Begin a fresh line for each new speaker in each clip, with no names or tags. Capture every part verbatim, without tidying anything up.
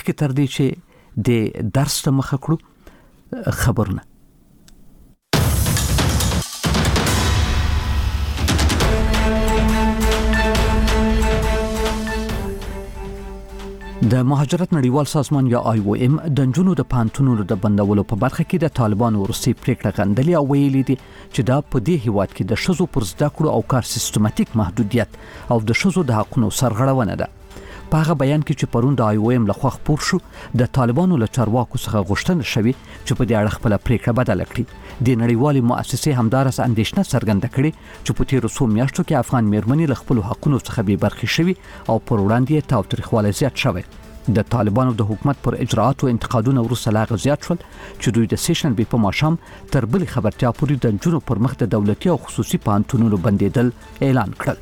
مخکې تر دې چې د درس ته مخه کړو خبرونه. د مهاجرت نړیوال سازمان یا آی او ام د نجونو د پانتونونو د بندولو په برخه کې د طالبانو وروستۍ پریکړه غندلې او ویلي دي چې دا په دې هیواد کې د ښځو پر زده کړو او کار سیستماتیک محدودیت او د ښځو د حقونو سرغړونه ده. په هغه بیان کې چې پرون د آی او ام لخوا خپور شو د طالبانو له چارواکو څخه غوښتنه شوې چې په دې اړه خپله پریکړه بدله کړي. د نړیوالې مؤسسې همدارس اندېښنه څرګنده کړې چې په تېرو څو میاشتو کې افغان میرمنې له خپلو حقونو څخه بې برخې شوي او پر وړاندې یې تاوتریخوالی زیات شوی. د طالبانو د حکومت پر اجراءاتو انتقادونه وروسته لا هغه زیات شول چې دوی د سې شنبې په ماښام تر بلې خبرتیا پورې د نجونو پر مخ د دولتي او خصوصي پوهنتونونو بندېدل اعلان کړل.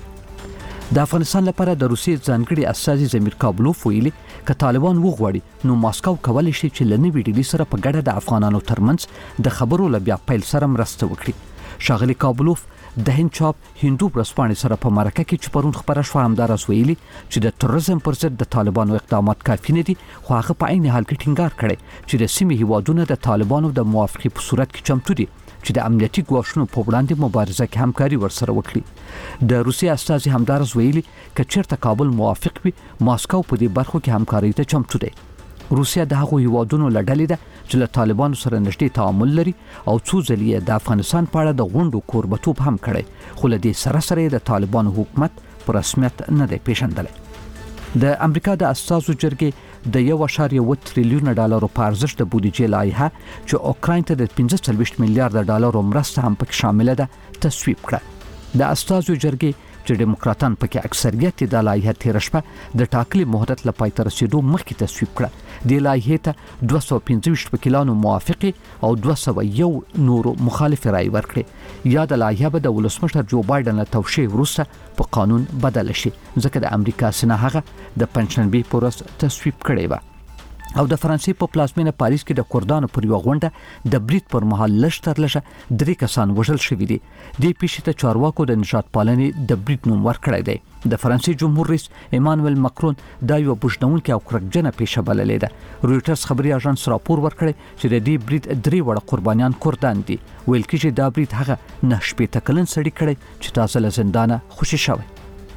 د افغانستان لپاره د روسیې ځانګړي استازي زمیر کابلوف ویلي که طالبان وغواړي نو ماسکو کولی شي چې له نوې ډلې سره په ګډه د افغانانو ترمنځ د خبرو له بیا پیل سره مرسته وکړي. ښاغلي کابلوف د هند چاپ هندو ورځپاڼې سره په مرکه کې چې پرون خبره شوه همداراز ویلي چې د تروریزم پر ضد د طالبانو اقدامات کافي نه دي، خو هغه په عین حال کې ټینګار کړی چې د سیمې هیوادونه د طالبانو د موافقې په صورت کې چمتو دي چې د امنیتي ګواښونو په وړاندې مبارزه کې همکاري ورسره وکړي. د روسیې استازي همداراز ویلي که چیرته کابل موافق وي ماسکو په دې برخو کې همکاري ته چمتو دی. روسیا د هغو هیوادونو له ډلې ده چې له طالبانو سره نږدې تعامل لري او څو ځلې د افغانستان په اړه د غونډو کوربتوب هم کړی، خو له دې سره سره د طالبانو حکومت په رسمیت نه دی پیژندلی. د امریکا د استازو جرګې د یو اشاریه اوه تریلیونه ډالرو په ارزښت د بودیجې لایحه چې اوکراین ته د پنځه څلوېښت میلیارډه ډالرو مرسته هم پکې شامله ده تصویب کړه. د استازو جرګې چې ډیموکراتان پکې اکثریت د لایحه تېره شپه د ټاکلي مهلت له پای ته رسېدو مخکې تصویب کړه. دې لایحې ته دوه سوه پنځه ویشت وکیلانو موافقې او دوه سوه یو نورو مخالفې رایې ورکړې. یاده لایحه به د ولسمشر جو بایډن له توشیح وروسته په قانون بدله شي ځکه د امریکا سنا هغه د پنجشنبې په ورځ تصویب کړې وه. او د فرانسې په پلازمینه پاریس کې د کردانو پر یوه غونډه د برید پر مهال لږ تر لږه درې کسان وژل شوي دي. دې پیښې ته چارواکو د نژاد پالنې د برید نوم ورکړی دی. د فرانسې جمهور رئیس ایمانوئل ماکرون دا یوه بوږنوونکې او کرکجنه پیښه بللې ده. رویټرز خبري اژانس راپور ورکړی چې د دې برید درې وړه قربانیان کردان دي. ویل کېږي دا برید هغه نه شپېته کلن سړي کړی چې تازه له زندانه خوشي شوی.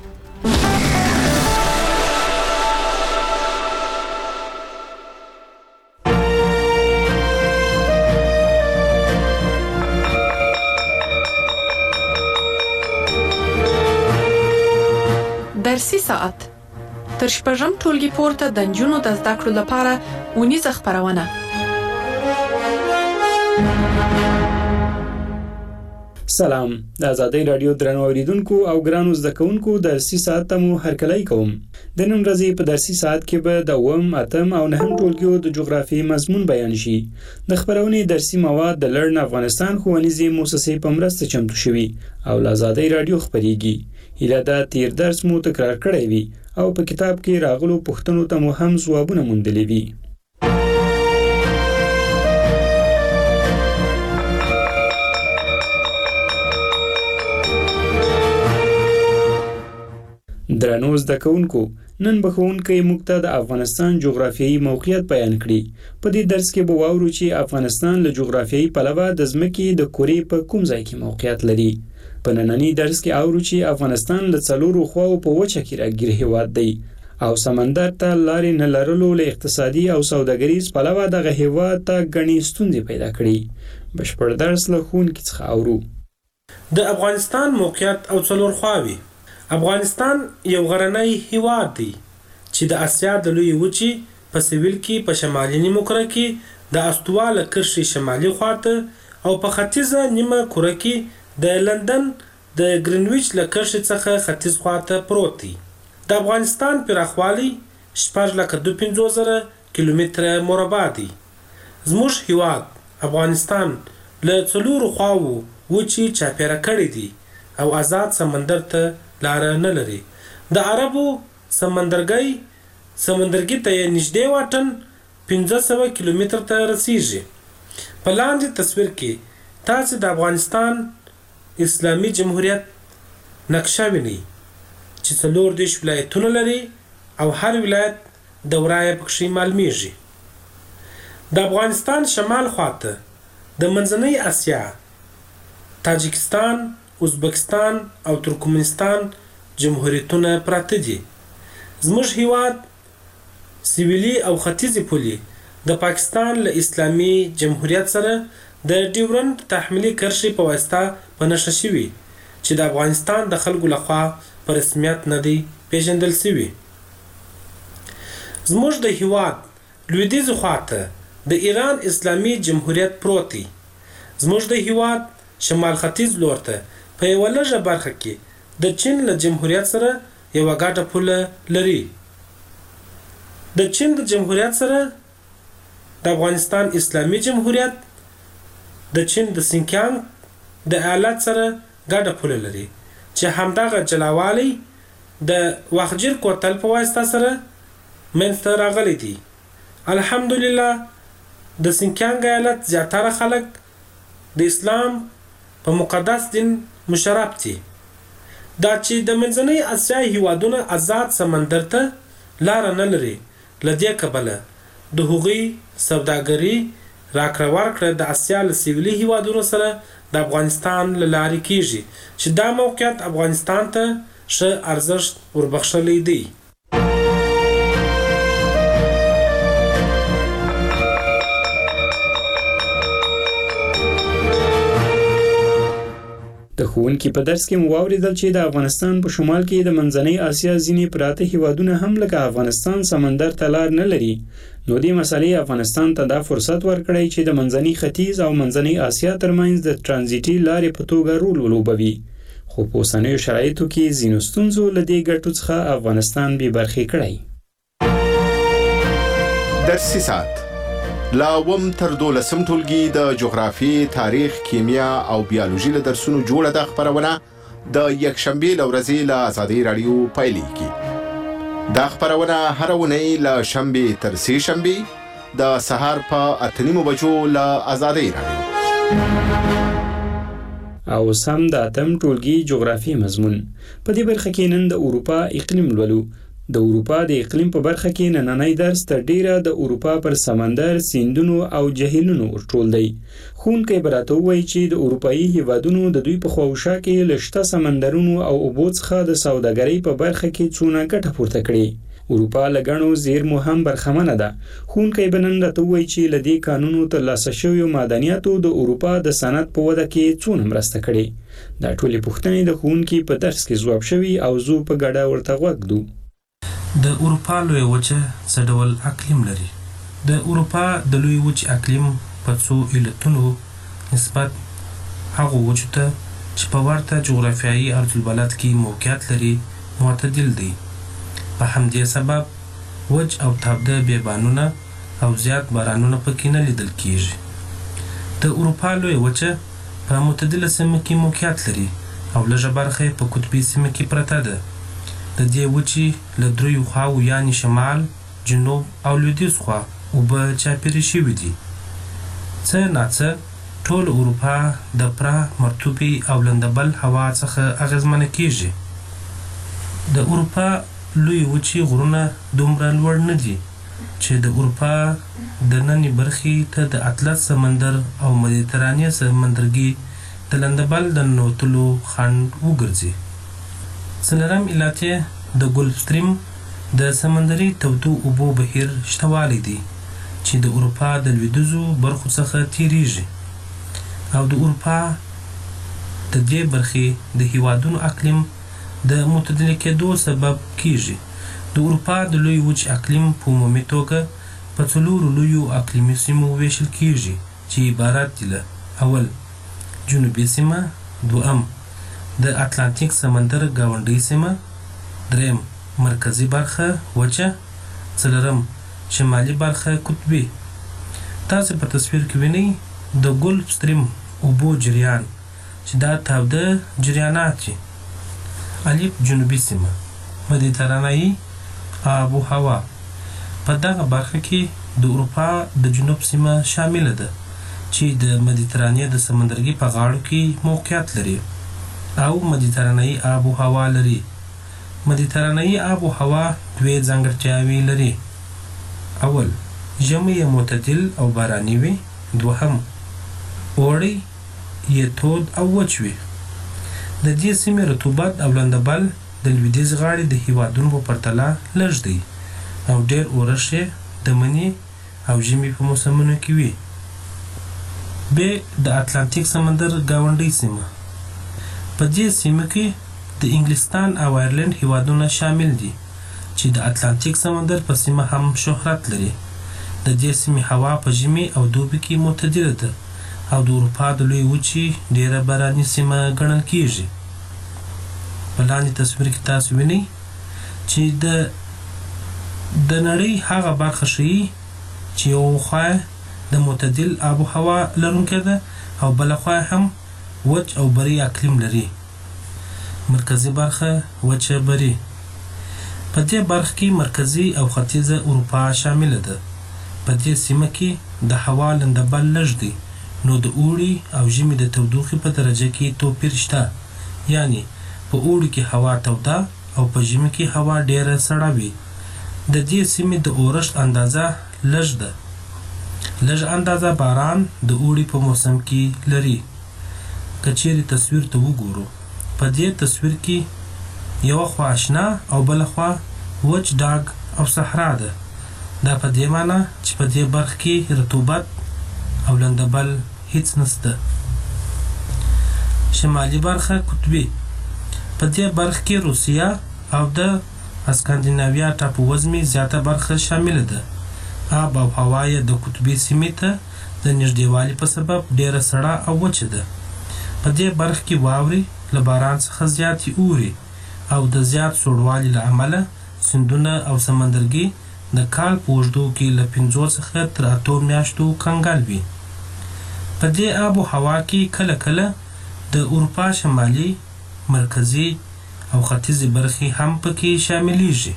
درسي ساعت تر شپږم ټولګي پورته د نجونو د زده کړو لپاره اونیزه خپرونه.
سلام، د آزادۍ رادیو درنو اوریدونکو او ګرانو زده کوونکو درسي ساعت ته مو هرکلی کوم. د نن ورځې په درسي ساعت کې به د اووم، اتم او نهم ټولګیو د جغرافیې مضمون بیان شي. د خپرونې درسي مواد د لړن افغانستان ښوونیزې مؤسسې په مرسته چمتو شوي او له آزادۍ رادیو خپریږي. هیله ده تیر درس مو تکرار کړی وي او په کتاب کې راغلو پوښتنو ته مو هم ځوابونه موندلي وي. درنو زده کوونکو، نن به ښوونکی موږ ته د افغانستان جغرافیایي موقعیت بیان کړي. په دې درس کې به واورو چې افغانستان له جغرافیایي پلوه د ځمکې د کرې په کوم ځای کې موقعیت لري. په ننني درس کې اورو چې افغانستان له څلورو خواو په وچه کې راګیر هېواد دی او سمندر ته لارې نه لرلو له اقتصادي او سوداګریز پلوه دغه هېواد ته ګڼې ستونزې پیدا کړي. بشپړ درس له ښوونکي څخه اورو.
د افغانستان موقعیت او څلور خواوې. افغانستان یو غرنی هېواد دی چې د اسیا د لویې وچې په سویل کې په شمالي نیمه کره کې د استوا له کرښې شمالي خواته او په ختیځه نیمه کره کې د لندن د ګرینویچ له کرښې څخه ختیځ خواته پروت دی. د افغانستان پراخوالی شپږ لکه دوه پنځوس زره کیلومتره مربع دی. زموږ هېواد افغانستان له څلورو خواوو وچې چاپېره کړی دی او آزاد سمندر ته لاره نه لري. د عربو سمندرګي سمندرګي ته نږدې واټن پنځه سوه کیلومتر ته رسیږي. په لاندې تصویر کې تاسو د افغانستان اسلامي جمهوریت نقشه وینئ چې څلور دېرش ولایتونه لري او هر ولایت دوره یې پکښې معلومیږي. د افغانستان شمال خواته د منځنۍ اسیا، تاجکستان، ازبکستان او ترکمنستان جمهوریتونه پراته دي. زموږ هیواد سویلي او ختیځې پولې د پاکستان له اسلامي جمهوریت سره د ډیورنډ تحمیلي کرښې په واسطه په نښه شوي چې د افغانستان د خلکو لخوا په رسمیت نه دی پیژندل شوي. زموږ د هیواد لویدیځې خواته د ایران اسلامي جمهوریت پروت دی. زموږ د هیواد شمال ختیځ لور ته په یوه لږه برخه کې د چین له جمهوریت سره یوه ګډه پوله لري. د چین د جمهوریت سره د افغانستان اسلامي جمهوریت د چین د سینکیانګ د ایالت سره ګډه پوله لري چې همدغه جلاوالی د وخجر کوتل په واسطه سره منځته راغلی دی. الحمدلله د سینکیانګ ایالت زیاتره خلک د اسلام په مقدس دین مشرف دي. دا چې د منځنۍ اسیا هیوادونه آزاد سمندر ته لاره نه لري، له دې کبله د هغوی سوداګري راکړه ورکړه د اسیا له سویلي هیوادونو سره د افغانستان له لارې کیږي چې دا موقعیت افغانستان ته ښه ارزښت وربخښلی دی.
د ښوونکي په درس کې مو واورېدل چې د افغانستان په شمال کې د منځنۍ اسیا ځینې پراته هیوادونه هم لکه افغانستان سمندر ته لار نه لري. نو دې مسئلې افغانستان ته دا فرصت ورکړی چې د منځنۍ ختیځ او منځنۍ اسیا ترمنځ د ترانزیټي لارې په توګه رول ولوبوي. خو په اوسنیو شرایطو کې ځینو ستونزو له دې ګټو څخه افغانستان بې برخې کړی.
درسي ساعت لا اووم تر دولسم ټولګي د جغرافیې، تاریخ، کیمیا او بیولوژي له درسونو جوړه ده خپرونه د یکشنبې له ورځې له ازادۍ راډیو پیلېږي. دا خپرونه هره اونۍ له شنبې تر سې شنبې د سهار په اته نیمو بجو له ازادۍ راډیو.
او سم د اتم ټولګي جغرافیې مضمون په دې برخه کې نن د اروپا اقلیم لولو. د اروپا د اقلیم په برخه کې نننی درس تر ډیره د اروپا پر سمندر، سیندونو او جهیلونو ورټول دی. ښوونکی به راته ووایي چې د اروپایي هیوادونو د دوی په خواوشا کې له شته سمندرونو او اوبو څخه د سوداګرۍ په برخه کې څونه ګټه پورته کړي. اروپا له ګڼو زیرمو هم برخمنه ده. ښوونکی به نن راته ووایي چې له دې کانونو ترلاسه شویو معدنیاتو د اروپا د صنعت په وده کې څونه مرسته کړې. دا ټولې پوښتنې د ښوونکي په درس کې ځواب شوي او زه په ګډه ورته غوږ دو.
د اروپا لوی وچه څه ډول اقلیم لري؟ د اروپا د لوی وچې اقلیم په څو علتونو نسبت هغو وچو ته چې په ورته جغرافیایي عرضالبلد کې موقعیت لري معتدل دی. په همدې سبب وچ او تاوده بیابانونه او زیات بارانونه پکې نه لیدل کیږي. د اروپا لوی وچه په معتدله سیمه کې موقعیت لري او لږه برخه په قطبي سیمه کې پرته ده. د دې وچې له دریو خواو یعنې شمال، جنوب او لویدیځ خوا اوبه چاپېرې شوي دي. څه ناڅه ټول اروپا د پراخ مرطوبې او لندبل هوا څخه اغېزمنه کیږي. د اروپا لوی وچې غرونه دومره لوړ نه دي چې د اروپا د نننۍ برخې ته د اطلس سمندر او مدیترانې سمندرګي د لندبل د ننوتلو خنډ وګرځي. څلورم علت یې د ګلف سټریم د سمندري تودو اوبو بهیر شتوالی دی چې د اروپا د لویدیځو برخو څخه تیریږي او د اروپا د دې برخې د هیوادونو اقلیم د معتدل کېدو سبب کیږي. د اروپا د لوی وچ اقلیم په عمومي توګه په څلورو لویو اقلیمي سیمو ویشل کیږي چې عبارت دي له اول جنوبي سیمه، دوهم د اتلانتیک سمندر ګاونډۍ سیمه، دریم مرکزی برخه وچه، څلورم شمالي برخه قطبي. تاسو په تصویر کې وینئ د ګلف سټریم اوبو جریان چې دا تاوده جریانات دي. الف جنوبي سیمه، مدیترانه‌ای آب و هوا. په دغه برخه کې د اروپا د جنوب سیمه شامله ده چې د مدیترانې د سمندرګي په غاړو کې موقعیت لري او مدیترانه‌ای آب و هوا لري. مدیترانه‌ای آب و هوا دوې ځانګړتیاوې لري. اول ژمی یې معتدل او باراني وي. دوهم اوړی یې تود او وچ وي. د دې سیمې رطوبت او لندبل د لویدیځ غاړې د هیوادونو په پرتله لږ دی او ډېر اورښت یې د مني او ژمي په موسمونو کې وي. ب د اتلانتیک سمندر ګاونډۍ سیمه. په دې سیمه کې د انګلستان او آیرلند هیوادونه شامل دي چې د اتلانتیک سمندر په سیمه هم شهرت لري. د دې سیمې هوا په ژمي او دوبي کې معتدله ده او د اروپا د لوی وچې ډیره باراني سیمه ګڼل کیږي. په لاندې تصویر کې تاسو وینئ چې د د نړۍ هغه برخه ښیي چې یو خوا د معتدل آب و هوا لرونکې ده او بله خوا هم وچ او بري اقلیم لري. مرکزي برخه وچه بري. په دې برخه کې مرکزي او ختیځه اروپا شامله ده. په دې سیمه کې د هوا لندبل لږ دی نو د اوړي او ژمي د تودوخې په درجه کې توپیر شته. یعنی په اوړي کې هوا توده او په ژمي کې هوا ډیره سړه وي. د دې سیمې د اورښت اندازه لږ ده. لږ اندازه باران د اوړي په موسم کې لري. که چیرې تصویر ته وګورو په دې تصویر کې یو خوا اشنا او بل خوا وچ ډاګ او صحرا ده. دا په دې معنی چې په دې برخه کې رطوبت او لندبل هیڅ نشته. شمالي برخه قطبي. په دې برخه کې روسیه او د اسکاندیناویا ټاپووزمې زیاته برخه شامله ده. آب او هوا یې د قطبي سیمې ته د نږدېوالي په سبب ډیره سړه او وچه ده. په دې برخه کې واورې له باران څخه زیاتې اوري او د زیات سوړوالي له امله سیندونه او سمندرګي د کال په اوږدو کې له پنځو څخه تر اتو میاشتو کنګل وي. په دې آب و هوا کې کله کله د اروپا شمالي، مرکزي او ختیځې برخې هم پکې شاملیږي.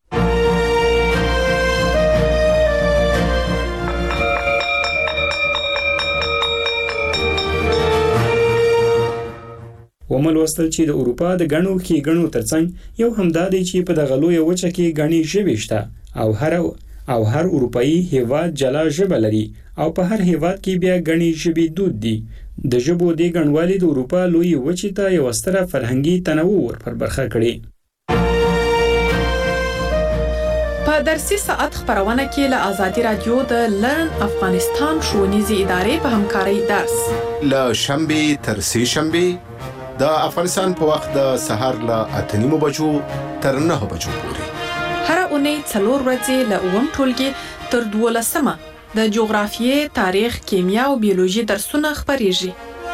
ومل وستل چې د اروپا د غنو کې غنو ترڅنګ یو همدا دی چې په دغه لویه وچه کې غني ژبې شته او هر او هر اروپایي هیواد جلا ژبه لري او په هر هیواد کې بیا غني ژبې دود دي. د ژبو د غنوالي د اروپا لوی وچې ته یو ستره فرهنګي تنوع ورپر برخه کړي.
په درسي ساعت خبرونه کې له آزادي رادیو د لرن افغانستان ښوونیزې ادارې په همکارۍ درس
له شنبې تر سې شنبې د افغانستان په وخت د سهار له اته نیمو بجو تر نهه بجو پورې.
هر اونۍ څلور ورځې له اووم ټولګي تر دولسمه د جغرافیې، تاریخ، کیمیا او بیولوژي درسونه خبرېږي.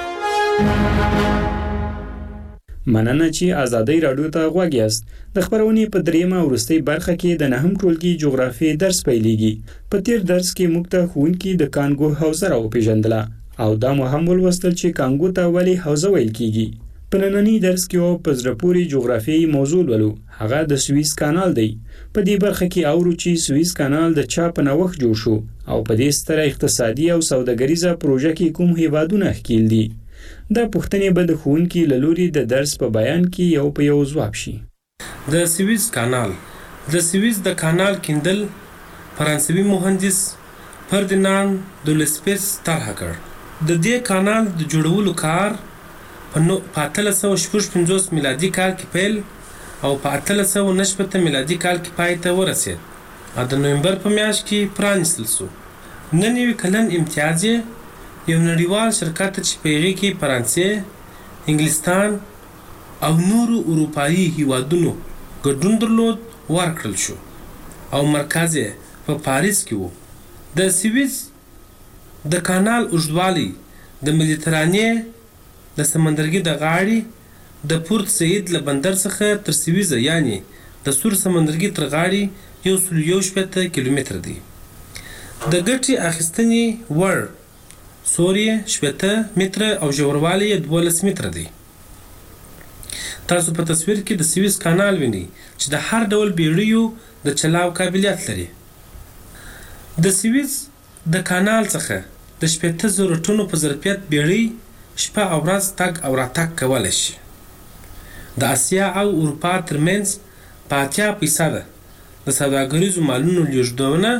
مننه چې آزادۍ راډیو ته غوږ یاست. د خبرونې په دریمه او وروستۍ برخه کې د نهم ټولګي جغرافیې درس پیلېږي. په تیر درس کې موږ ته ښوونکي د کانګو حوزه راوپېژندله او دا مو هم ولوستل چې کانګو ته ولې حوزه ویل کیږي. په ننني درس کې او په زړه پورې جغرافیایي موضوع ولو هغه د سویس کانال دی. په دې برخه کې اورو چې سویس کانال د چا په نوښت جوړ شو او په دې ستره اقتصادي او سوداګریزه پروژه کې کوم هیوادونه ښکیل دي. دا پوښتنې به د ښوونکي له لوري د درس په بیان کې یو په یو ځواب شي.
د سویس کانال. د سویس د کانال کیندل فرانسوي مهندس فردیناند دولسپیس طرح کړ. د دې کانال د جوړولو کار په اتلس سوه شپږ پنځوس میلادي کال کې پیل او په اتلس سوه نهه شپېته میلادي کال کې پای ته ورسېد او د نومبر په میاشت کې پرانیستل شو. نهه نوي کلن امتیاز یې یو نړیوال شرکت چې په هغې کې فرانسې، انګلستان او نورو اروپایي هیوادونو ګډون درلود ورکړل شو او مرکز یې په پاریس کې و. د سویس د کانال اوږدوالی د مدیترانې د سمندرګي د غاړې د پورت سعید له بندر څخه تر سویزه یعنی د سور سمندرګي تر غاړې یو سل یو شپېته کیلومتره دی. د ګټې اخیستنې وړ سوري شپېته متره او ژوروالی یې دولس متره دی. تاسو په تصویر کې د سویس کانال وینئ چې د هر ډول بیړیو د چلاو قابلیت لري. د سویس د کانال څخه د شپېته زره ټنو په ظرفیت بیړۍ شپه او ورځ تګ او راتګ کولی شي. د اسیا او اروپا ترمنځ په اتیا فیصده د سوداګریزو مالونو لیږدونه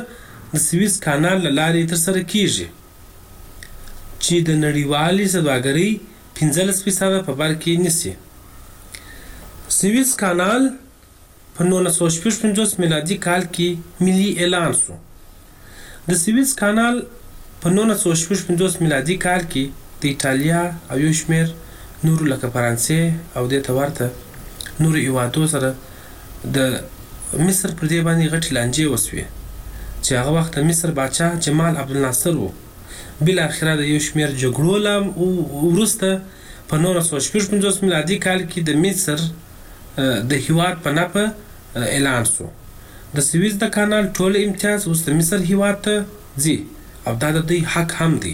د سویس کانال له لارې ترسره کیږي چې د نړیوالې سوداګرۍ پنځلس فیصده په بر کې نیسي. سویس کانال په نولس سوه شپږ پنځوس میلادي کال کې ملي اعلان شو. د سویس کانال په نولس سوه شپږ پنځوس میلادي کال کې د ایټالیا او یو شمېر نورو لکه فرانسې او دې ته ورته نورو هېوادو سره د مصر پر دې باندې غټې لانجې وسوې چې هغه وخت د مصر باچا جمال عبدالناصر و. بالاخره د یو شمېر جګړو له وروسته په نولس سوه شپږ پنځوس میلادي کال کې د مصر د هیواد په نفع اعلان شو. د سویس د کانال ټول امتیاز اوس د مصر هیواد ته ځي او دا د دوی حق هم دی.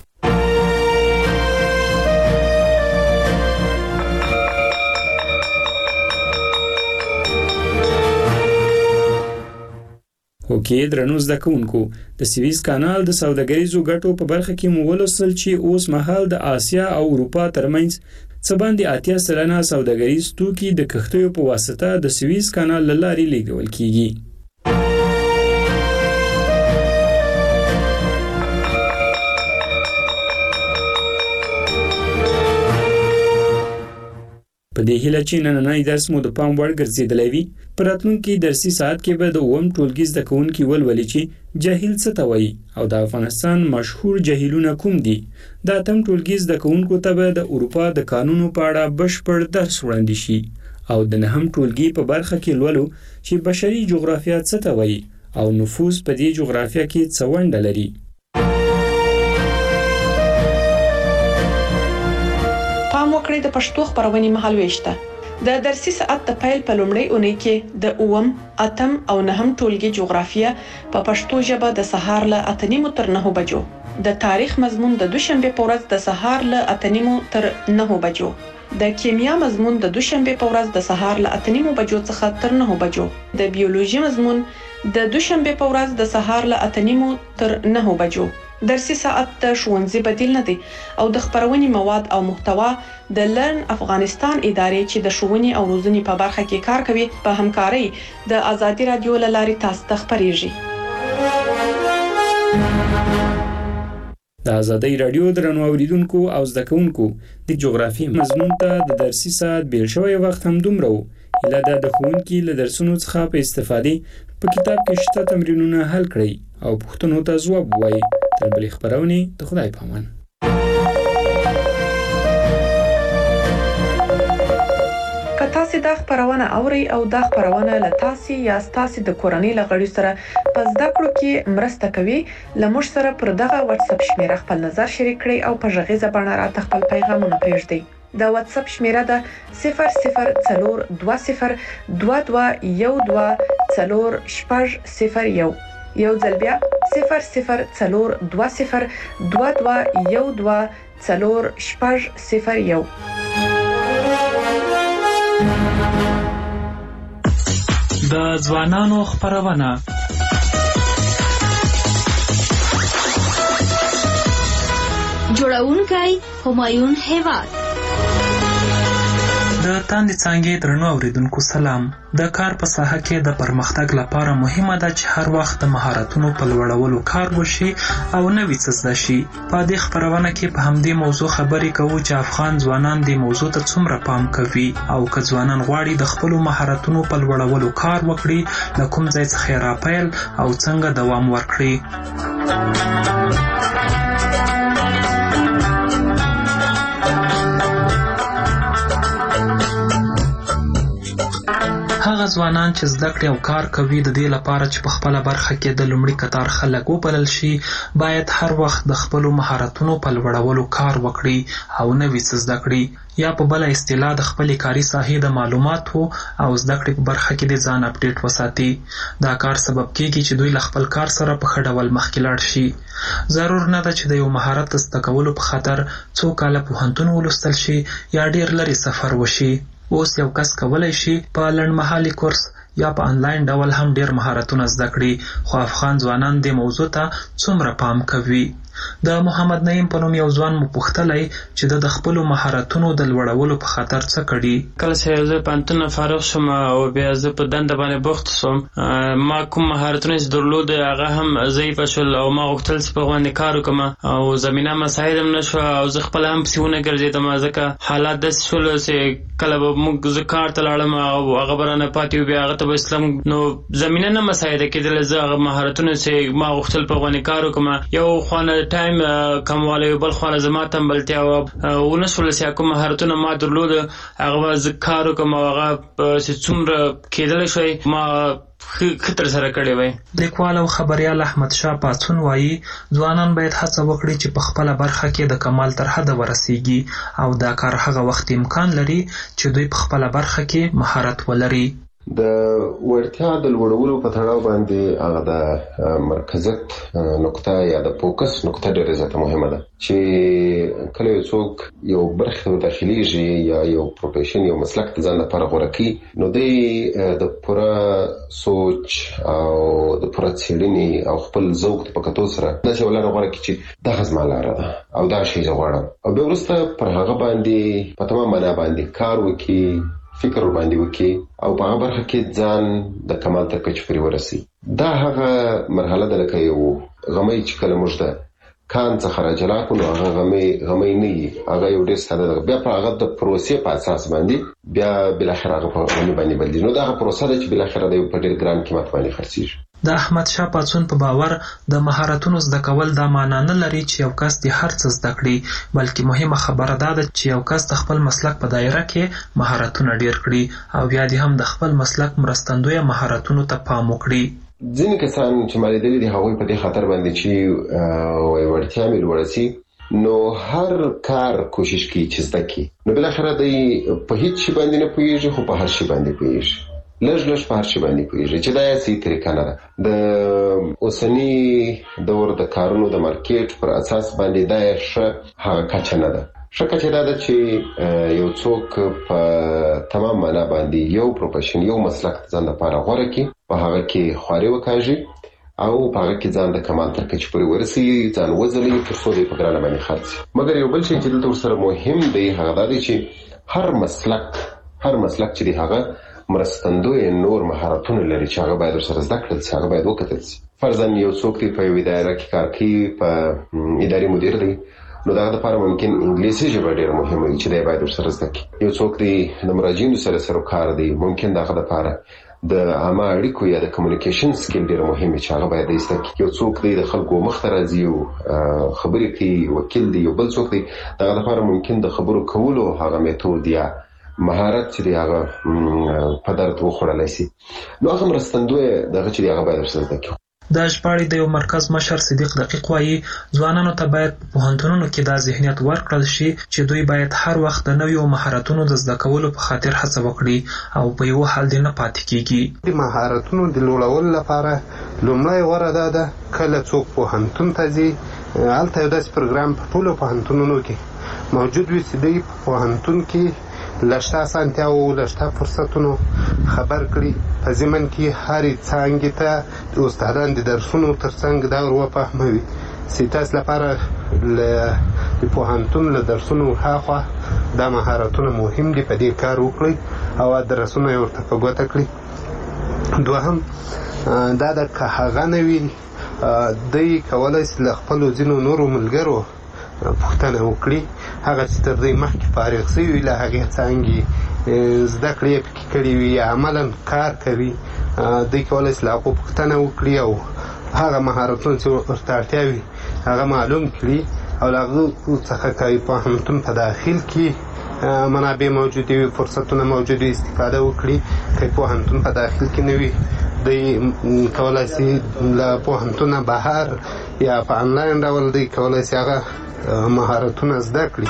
اوکې درنو زده کوونکو، د سویس کانال د سوداګریزو ګټو په برخه کې مو ولوستل چې اوس مهال د آسیا او اروپا ترمنځ څه باندې اتیا سلنه سوداګریز توکي د کښتیو په واسطه د سویس کانال له لارې لیږدول کیږي. په دې هیله چې نننی درس مو د پام وړ ګرځېدلی وي. په راتلونکي درسي ساعت کې به د اووم ټولګي زده کوونکي ولولي چې جاهل څه ته وایي او د افغانستان مشهور جاهلونه کوم دي. د اتم ټولګي زده کوونکو ته به د اروپا د قانونو په اړه بشپړ درس وړاندې شي او د نهم ټولګي په برخه کې لولو چې بشري جغرافیه څه ته وایي او نفوذ په دې جغرافیه کې څه ونډه لري.
پام وکړئ د پښتو خبرونې مهالوېش ته. د درسي ساعت د پیل په لومړۍ اونۍ کې د اووم، اتم او نهم ټولګي جغرافیه په پښتو ژبه د سهار له اته نیمو تر نهو بجو، د تاریخ مضمون د دوشنبه په ورځ د سهار له اته نیمو تر نهو بجو، د کیمیا مضمون د دوشنبه په ورځ د سهار له اته نیمو بجو څخه تر نهو بجو، د بیولوژي مضمون د دوشنبه په ورځ د سهار له اته نیمو تر نهو بجو. درسي ساعت د ښوونځي بدیل نه دی او د خبرونې مواد او محتوا د لرن افغانستان ادارې چې د ښوونې او روزنې په برخه کې کار کوي په همکارۍ د ازادي رادیو له لارې تاسو ته خپریږي.
د ازادي رادیو درنو اوریدونکو او زده کوونکو د جغرافي مضمون ته د درسي ساعت بیل شوی وخت هم دومره و. اله دا د ښوونکي له درسونو څخه په استفادې په کتاب کې شته تمرینونه حل کړئ او پوښتنو ته ځواب ووایئ. تر بلې خبرونې د خدای په امان.
که تاسو دا خبرونه اورئ او دا خبرونه له تاسو یا تاسو د کورنۍ له غړي سره په زده کړو کې مرسته کوي، لموږ سره پر دغه واتس اپ شمیره خپل نظر شریک کړئ او په غږیزه بڼه راته خپل پیغامونه پرېږدئ. د واتس اپ شمیره ده صفر صفر څلور دوه صفر دوه دوه یو دوه څلور شپږ صفر یو. یو ځل بیا صفر صفر څلور دوه صفر دوه دوه یو دوه څلور شپږ صفر یو.
د ځوانانو خبرونه
جوړونکی همایون هیواد.
د تاندې څانګې درنو اوریدونکو سلام. د کار په ساحه کې د پرمختګ لپاره مهمه ده چې هر وخت د مهارتونو په لوړولو کار وشي او نوي څه زده شي. په دې خبرونه کې په همدې موضوع خبرې کوو چې افغان ځوانان دې موضوع ته څومره پام کوي او که ځوانان غواړي د خپلو مهارتونو په لوړولو کار وکړي، له کوم ځای څخه یې راپیل او څنګه دوام ورکړي. هغه ځوانان چې زده کړې او کار کوي د دې لپاره چې په خپله برخه کې د لومړي کتار خلک وبلل شي، باید هر وخت د خپلو مهارتونو په لوړولو کار وکړي او نوي څه زده کړي، یا په بله اصطلاح د خپلې کاري ساحې د معلوماتو او زده کړې په برخه کې د ځان اپډیټ وساتي. دا کار سبب کېږي چې دوی له خپل کار سره په ښه ډول مخکې لاړ شي. ضرور نه ده چې د یو مهارت د زده کولو په خاطر څو کاله پوهنتون ولوستل شي یا ډېر لرې سفر وشي. اوس یو کس کولی شي په لنډمهالي کورس یا په آنلاین ډول هم ډېر مهارتونه زده کړي، خو افغان ځوانان دې موضوع ته څومره پام کوي؟ د محمد نعیم په نوم یو ځوان مو پوښتلی چې د خپلو مهارتونو د لوړولو په خاطر څه کړي.
کله چې زه پوهنتون فارغ شوم او بیا زه په دنده باندې بوخت شوم، ما کوم مهارتونه چې درلود هغه هم ضعیفه شول او ما غوښتل چې په هغو باندې کار وکړم او زمینه مساعد هم نه شوه او زه خپله هم پسې ونه ګرځېدم، ځکه حالات داسې شول چې کله به موږ زه کار ته لاړم او هغه به رانه پاتې و، بیا هغه ته به اسلام نو زمینه نه مساعده کېدله. زه هغه مهارتونه چې ما غوښتل په هغو باندې کار وکړم، یو خوا ټایم کموالی، بل خوا زما تنبلتیا ونه شوله چې کوم مهارتونه ما درلوده هغه به زه کار وکړم او هغه چې څومره کېدلی شوی ما ښه ترسره کړی وی.
لیکوال او خبریال احمد شاه پاڅون وایي ځوانان باید هڅه وکړي چې په خپله برخه کې د کمال تر حده ورسیږي او دا کار هغه وخت امکان لري چې دوی په خپله برخه کې مهارت ولري.
د وړتیا د لوړولو په تړاو باندې هغه د مرکزیت نقطه یا د فوکس نقطه ډېره زیاته مهمه ده چې کله یو څوک یو برخه داخليږي یا یو پروفیشن یو مسلک د ځان لپاره غوره کړي، نو دی د پوره سوچ او د پوره څېړنې او خپل ذوق په کتو سره داسې ولاره غوره کړي چې دغه زما لاره ده او دا شی زه غواړم او بیا وروسته پر هغه باندې په تمام معنا باندې کار وکړي، فکر باندې وکړي او په هغه برخه کې ځان د کمال تر کچې پورې ورسي. دا هغه مرحله ده لکه یو غمی چې کله موږ د کان څخه راجلا کړو نو هغه غمی غمی نه وي، هغه یو ډېر ساده ده، بیا په هغه د پروسې په اساس باندې بیا بالاخره هغه په غمی باندې بدلېږي. نو دا هغه پروسه ده چې بالاخره د یو په ډېر ګران قیمت باندې خرڅېږي.
د احمد شاه پاڅون په باور د مهارتونو زده کول دا معنا نه لري چې یو کس د هر څه زده کړي، بلکې مهمه خبره دا ده چې یو کس د خپل مسلک په دایره کې مهارتونه ډیر کړي او بیا دې هم د خپل مسلک مرستندویه مهارتونو ته پام وکړي.
ځینې کسان چې ما لیدلي دي هغوی په دې خاطر باندې چې وړتیا مې لوړه سي نو هر کار کوشش کوي چې زده کړي، نو بالاخره دی په هیڅ شي باندې نه پوهېږي خو په هر شي باندې پوهېږي، لږ لږ په هر شي باندې پوهېږي چې دا یې صحیح طریقه نه ده. د اوسني دور د کارونو د مارکیټ پر اساس باندې دا یې ښه هغه کچه نه ده. ښه کچه دا ده چې یو څوک په تمام معنا باندې یو پروفیشن یو مسلک ځان لپاره غوره کړي، په هغه کې خواري وکاږي او په هغه کې ځان د کمال تر کچې پورې ورسي، ځان وځلوي تر څو دی په ګرانه باندې خرڅ. مګر یو بل شی چې دلته ورسره مهم دی هغه دا دی چې هر مسلک هر مسلک چې دی هغه مرستندوی نور مهارتونه لري چې هغه باید ورسره زده کړل شي، هغه باید وکتل شي. فرضاً یو څوک دی په یوه دایره کې کار کوي، په اداري مدیر دی، نو دغه لپاره ممکن انګلیسي ژبه ډېره مهمه وي چې دی باید ورسره زده کړي. یو څوک دی د مراجعینو سره سروکار دی، ممکن دغه لپاره د عامه اړیکو یا د کمیونیکیشن سکیل ډېر مهم چې هغه باید زده کړي. یو څوک دی د خلکو مخ ته راځي او خبرې کوي، وکیل دی. یو بل څوک دی دغه لپاره ممکن د خبرو کولو هغه میتود یا مهارت چې دی هغه په درد وخوړلی شي، نو هغه مرستندوی دغه چې دی هغه باید ورسره زده کړي.
د ژباړې د یو مرکز مشر صدیق دقیق وایي ځوانانو ته باید په پوهنتونونو کې دا ذهنیت ورکړل شي چې دوی باید هر وخت د نویو مهارتونو د زده کولو په خاطر هڅه وکړي او په یو حال دې نه پاتې کیږي.
د مهارتونو د لوړولو لپاره لومړی غوره دا ده کله څوک پوهنتون ته ځي هلته یو داسې پروګرام په ټولو پوهنتونونو کې موجود وي چې دوی په پوهنتون کې لشته اسانتیاو لشته فرصتونو خبر کړي، په ضمن کې هرې څانګې ته د استادان د درسونو ترڅنګ دا ور وفهموي چې تاسو لپاره د پوهنتون له درسونو هاخوا دا مهارتونه مهم دي، په دې کار وکړئ او درسونه یې ورته په ګوته کړئ. دوهم دا ده که هغه نه وي دوی کولی شي له خپلو ځینو نورو ملګرو پوښتنه وکړي، هغه چې تر دوی مخکې فارغ شوي وي له هغې څانګې زده کړې یې پکې کړي وي یا عملا کار کوي، دوی کولی شي له هغو پوښتنه وکړي او هغه مهارتونه چې ورته اړتیا وي هغه معلوم کړي او له هغو څخه که پوهنتون په داخل کې منابع موجودې وي، فرصتونه موجود وي، استفاده وکړي. که پوهنتون په داخل کې نه وي دوی کولی شي له پوهنتونه بهر یا په انلاین ډول دوی کولی شي هغه مهارتونه زده کړي.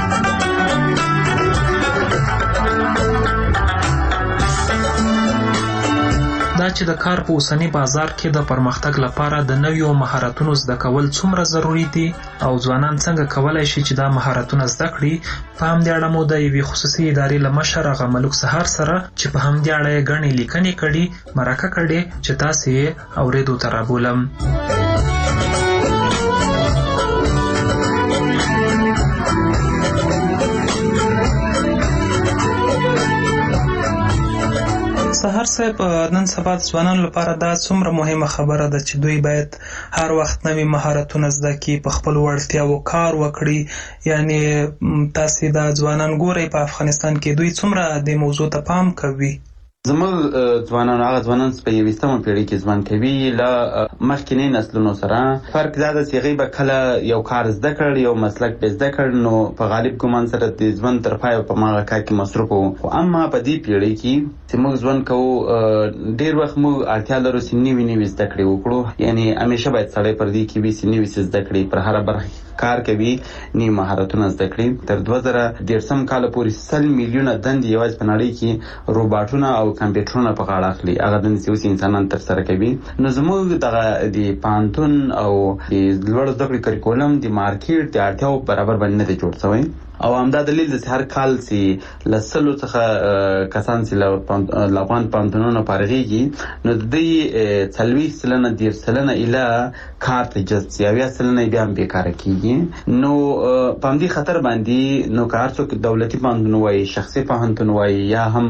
دا چې د کار په اوسني بازار کې د پرمختګ لپاره د نویو مهارتونو زده کول څومره ضروري دي او ځوانان څنګه کولی شي چې دا مهارتونه زده کړي، په همدې اړه مو د یوې خصوصي ادارې له مشر هغه ملک سهار سره چې په همدې اړه یې ګڼې لیکنې کړي مرکه کړې چې تاسې یې اورېدو ته رابولم. صاحب نن سبا د ځوانانو لپاره دا څومره مهمه خبره ده چې دوی باید هر وخت نوي مهارتونه زده کړي، په خپل وړتیاو کار وکړي. یعنی تاسو دا ځوانان ګورئ په افغانستان کې دوی څومره د موضوع ته پام کوي؟
زموږ ځوانان هغه ځوانان چې په یویشتمه پیړۍ کې ژوند کوي له مخکینی نسلونو سره فرق دا ده چې هغوی به کله یو کار زده کړ، یو مسلک به زده کړ، نو په غالب ګمان سره د ژوند تر پایه په هماغه کار کې مصروف وو. خو اما په دې پیړۍ کې چې موږ ژوند کوو ډېر وخت موږ اړتیا لرو چې نوي نوي زده کړې وکړو. یعنی همیشه باید سړی پر دې کې وي چې نوي څه زده کړي، پر هره برخه کار کوي، نوي مهارتونه زده کړي. تر دوه زره دېرشم کاله پورې سل میلیونه دندې یوازې په نړۍ کې روباټونه او کمپیوټرونه په غاړه اخلي، هغه دندې چې اوس انسانان ترسره کوي. نو زموږ دغه د پوهنتون او د لوړو زده کړې کریکولم د مارکیټ د اړتیاوو برابر باندې نه دی جوړ شوی. او همدا دلیل د هر کال چې له سلو څخه کسان چې له افغان پوهنتونونو فارغېږي نو د دوی څلوېښت سلنه دېرش سلنه ایله کار ته جذب شي، اویا سلنه یې بیا هم بېکاره کېږي. نو په همدې خطر باندې نو که هر څوک دولتي پوهنتون وایي، شخصي پوهنتون وایي، یا هم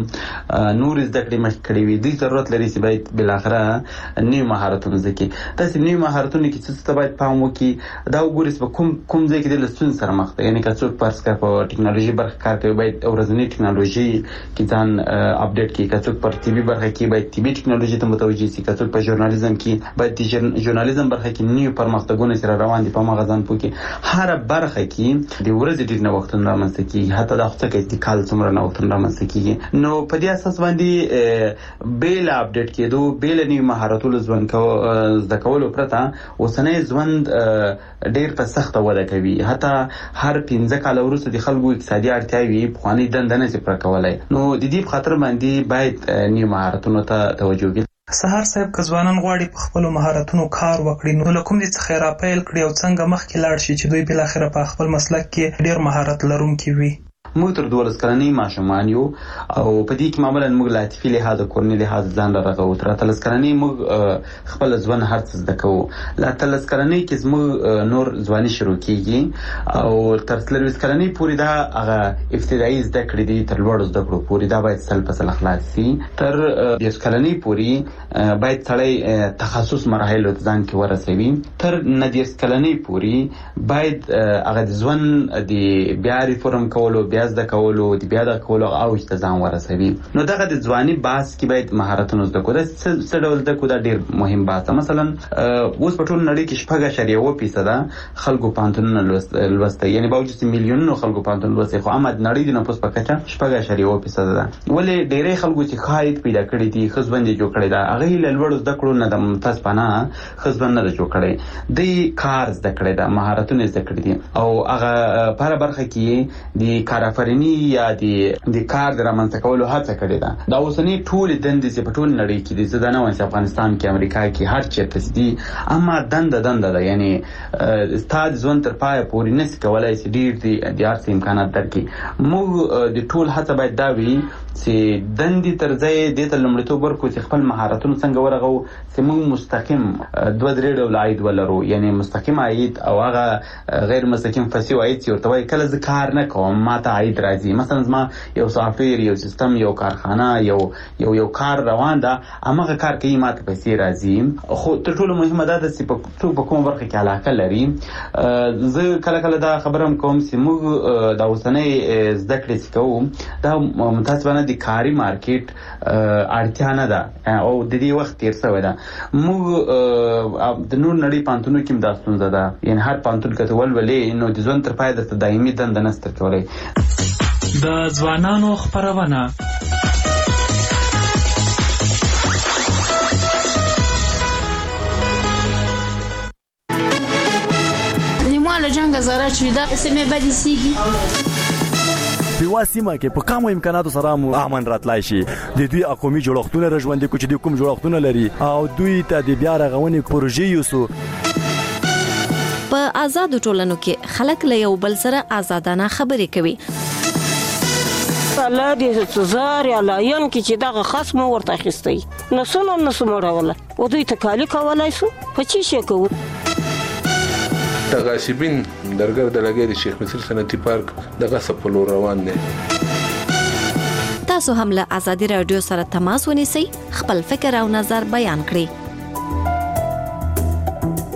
نور زده کړې مخکې کړې وي، دوی ضرورت لري چې باید بالاخره نوي مهارتونه زده کړي. داسې نوي مهارتونه کې څه ته باید پام وکړي، دا وګورئ چې په کوم کوم ځای کې د له ستونزې سره مخ دی. یعنې که څوک فرض کړه په ټکنالوژي برخه کار کوي باید ورځنی ټکنالوژي کې ځان اپډیټ کړي، که څوک پر طبي برخه کې باید طبي ټکنالوژي ته متوجه شي، که څوک په ژورنالیزم کې باید د ژورنالیزم برخه کې نوي پرمختګونه سره روان دي په هماغه ځان پوه کړي. هره برخه کې د ورځې ډېر نوښتونه رامنځته کېږي، حتی دا خو څه کوي د کال څومره نوښتونه رامنځته کېږي. نو په دې اساس باندې بې له اپډیټ کېدو، بې له نوي مهارتونو ژوند زده کولو پرته اوسنی ژوند ډېر په سخته وده کوي. حتی هر پنځه کاله وروسته د خلکو اقتصادي اړتیاوې پخوانۍ دنده نه شي پوره کولی. نو د دې په خاطر باندې باید نوي مهارتونو ته توجه وکړي.
سهار صاحب که ځوانان غواړي په خپلو مهارتونو کار وکړي نو له کوم ځای څخه را پیل کړي او څنګه مخکې لاړ شي چې دوی بالاخره په خپل مسلک کې ډېر مهارت لرونکي وي؟
موږ تر دولس کلنۍ ماشومان یو او په دې کې معمولا موږ له عاطفي لحاظه کورني لحاظ ځان رغوو. تر اتلس کلنۍ موږ خپل ژوند هر څه زده کوو. له اتلس کلنۍ کې زموږ نور ځواني شروع کېږي او تر څلوېښت کلنۍ پورې دا هغه ابتدایي زده کړې دي تر لوړو زده کړو پورې دا باید سل په سل خلاص شي. تر دېرش کلنۍ پورې باید سړی تخصص مراحلو ته ځان کې ورسوي. تر نه دېرش کلنۍ پورې باید هغه د ژوند د بیا ریفورم کولو، بیا زده کولو، د بیا د کولو اوج ته ځان ورسوي. نو دغه د ځواني بحث کې باید مهارتونه زده کړو. دا څه ډول زده کړو؟ دا ډېر مهم بحث ده. مثلا اوس په ټوله نړۍ کې شپږ اعشاریه اووه فیصده خلکو پوهنتونونه لوستی، یعنې باوجود چې میلیونونو خلکو پوهنتون لوستی، خو اما د نړۍ د نفوس په کچه شپږ اعشاریه اووه فیصده ده. ولې ډېری خلکو چې ښه عاید پیدا کړی دي، ښه ژوند یې جوړ کړی ده، هغوی له لوړو زده کړو نه د متاسفانه ښه ژوند نه ده جوړ کړی. دوی کار زده کړی ده، مهارتونه زده کړي دي او هغه په هره برخه کې د کارآفریني یا د کار د رامنځته کولو هڅه کړې ده. دا اوسنۍ ټولې دندې چې په ټوله نړۍ کې دي، زه دا نه وایم چې افغانستان کې، امریکا کې، هر چېرته دي، اما دنده دنده ده. یعنې ستا د ژوند تر پایه پورې نشي کولی چې ډېر د هر څه امکانات درکړي. موږ د ټول هڅه باید دا وي چې دندې تر ځای دې ته لومړیتوب ورکړو چې خپل مهارتونه څنګه ورغوو چې موږ مستقیم دوه درې ډوله عاید ولرو. یعنې مستقیم عاید او هغه غیر مستقیم فسیو عاید چې ورته وایي کله زه کار نه کوم ما ته عاید راځي. مثلا زما یو سافټویر، یو سیستم، یو کارخانه، یو یو یو کار روان ده، هماغه کار کوي، ما ته پیسې راځي. خو تر ټولو مهمه دا ده چې څوک په کومه برخه کې علاقه لري. زه کله کله دا خبره هم کوم چې موږ دا اوسنۍ زده کړې چې کوو دا متاسفانه د کاري مارکیټ اړتیا نه ده او د دې وخت تېر شوی ده. موږ د نور نړۍ پوهنتونونو کې هم دا ستونزه ده. یعنې هر پوهنتون که ته ولولې نو د ژوند تر پایه درته دایمي دنده نه شي درکولی.
د ځوانانو خپرونه
نیمه له جنګه زاره چې دا سیمې بدې سیږي
په یوه سیمه کې په کمو امکاناتو سره مو امن راتلای شي. د دوی قومي جوړښتونه را ژوندي کړو چې دوی کوم جوړښتونه لري او دوی ته د بیا رغونې پروژې یوسو.
په آزادو ټولنو کې خلک له یو بل سره آزادانه خبرې کوي.
الله دې زار یا لاین کې چې دغه خصم ورته اخیستی نو څونه نسو مړوله او دوی ته کالي کولای سو په چی شي کوو.
د غاصبین درګر د لګي د شیخ مصر صنعتي پارک د غصب په لور روان دي.
تاسو هم له آزادي رادیو سره تماس ونیسئ، خپل فکر او نظر بیان کړئ.